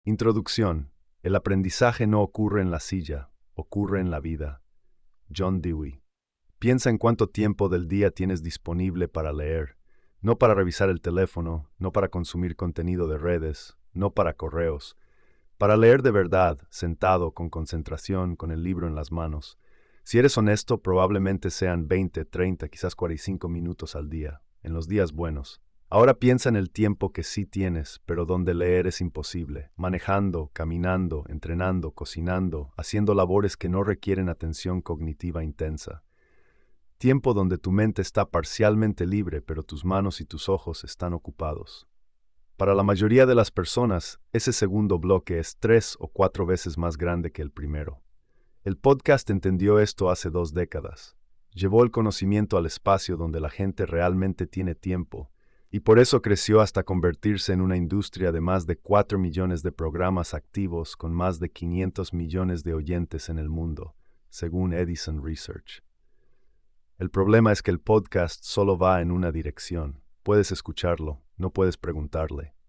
Introducción. El aprendizaje no ocurre en la silla, ocurre en la vida. John Dewey. Piensa en cuánto tiempo del día tienes disponible para leer, no para revisar el teléfono, no para consumir contenido de redes, no para correos, para leer de verdad, sentado, con concentración, con el libro en las manos. Si eres honesto, probablemente sean 20, 30, quizás 45 minutos al día, en los días buenos. Ahora piensa en el tiempo que sí tienes, pero donde leer es imposible, manejando, caminando, entrenando, cocinando, haciendo labores que no requieren atención cognitiva intensa. Tiempo donde tu mente está parcialmente libre, pero tus manos y tus ojos están ocupados. Para la mayoría de las personas, ese segundo bloque es 3 o 4 veces más grande que el primero. El podcast entendió esto hace 2 décadas. Llevó el conocimiento al espacio donde la gente realmente tiene tiempo, y por eso creció hasta convertirse en una industria de más de 4 millones de programas activos con más de 500 millones de oyentes en el mundo, según Edison Research. El problema es que el podcast solo va en una dirección. Puedes escucharlo, no puedes preguntarle.